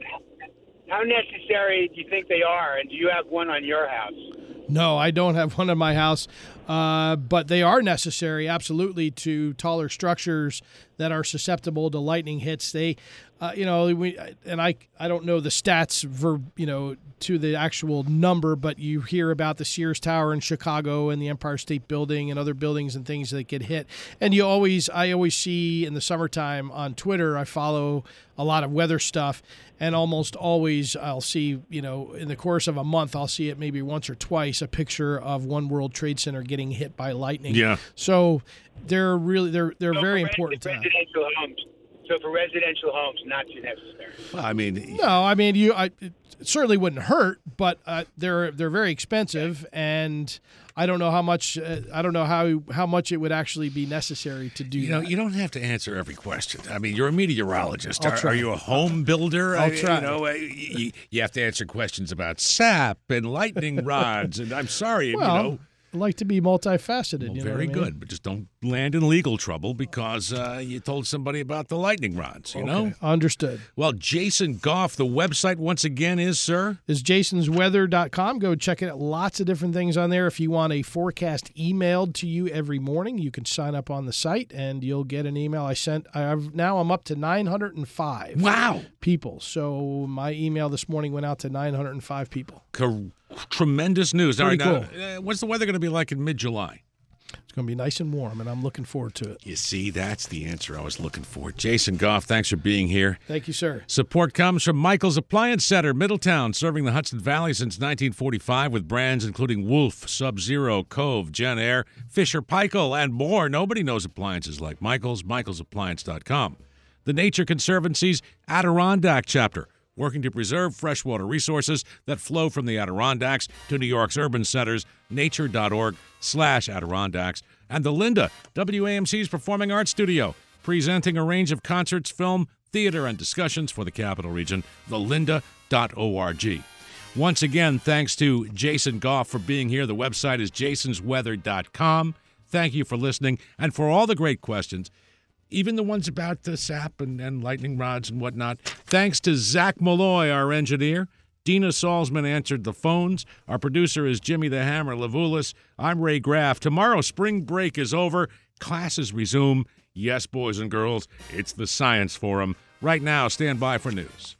S15: how necessary do you think they are, and do you have one on your house?
S2: No, I don't have one in my house, uh, but they are necessary, absolutely, to taller structures that are susceptible to lightning hits. They, uh, you know, we and I, I don't know the stats for you know to the actual number, but you hear about the Sears Tower in Chicago and the Empire State Building and other buildings and things that get hit. And you always, I always see in the summertime on Twitter, I follow a lot of weather stuff, and almost always I'll see, you know, in the course of a month, I'll see it maybe once or twice, a picture of One World Trade Center getting hit by lightning.
S1: Yeah.
S2: So they're really, they're they're
S15: So
S2: very
S15: for
S2: important to
S15: resi-
S2: have.
S15: residential homes. So for residential homes, not too necessary.
S1: Well, I mean,
S2: No, I mean you. I it certainly wouldn't hurt, but uh, they're they're very expensive, and I don't know how much. Uh, I don't know how how much it would actually be necessary to do
S1: you know,
S2: that.
S1: you don't have to answer every question. I mean, you're a meteorologist.
S2: I'll
S1: Are,
S2: try.
S1: are you a home builder?
S2: I'll
S1: I-
S2: try.
S1: You know, uh, you, you have to answer questions about sap and lightning rods. And I'm sorry,
S2: Well,
S1: you know.
S2: I like to be multifaceted.
S1: Well,
S2: you know
S1: very
S2: what I mean?
S1: good, but just don't land in legal trouble because uh, you told somebody about the lightning rods, you know?
S2: Okay, understood.
S1: Well, Jason Goff, the website once again is, sir?
S2: Is jasons weather dot com. Go check it out. Lots of different things on there. If you want a forecast emailed to you every morning, you can sign up on the site and you'll get an email. I sent. I've now I'm up to nine hundred five.
S1: Wow.
S2: People. So my email this morning went out to nine hundred five people.
S1: Co- tremendous news. All right,
S2: Pretty
S1: now,
S2: cool.
S1: uh, what's the weather going to be like in mid-July?
S2: It's going to be nice and warm, and I'm looking forward to it.
S1: You see, that's the answer I was looking for. Jason Goff, thanks for being here.
S2: Thank you, sir.
S1: Support comes from Michael's Appliance Center, Middletown, serving the Hudson Valley since nineteen forty-five with brands including Wolf, Sub-Zero, Cove, Jen Air, Fisher Paykel, and more. Nobody knows appliances like Michael's, michaels appliance dot com. The Nature Conservancy's Adirondack chapter. working to preserve freshwater resources that flow from the Adirondacks to New York's urban centers, nature.org slash Adirondacks. And the Linda, W A M C's Performing Arts Studio, presenting a range of concerts, film, theater, and discussions for the Capital Region, the lynda dot org. Once again, thanks to Jason Goff for being here. The website is jasons weather dot com. Thank you for listening and for all the great questions, even the ones about the S A P and, and lightning rods and whatnot. Thanks to Zach Malloy, our engineer. Dina Salzman answered the phones. Our producer is Jimmy the Hammer Levulis. I'm Ray Graff. Tomorrow, spring break is over. Classes resume. Yes, boys and girls, it's the Science Forum. Right now, stand by for news.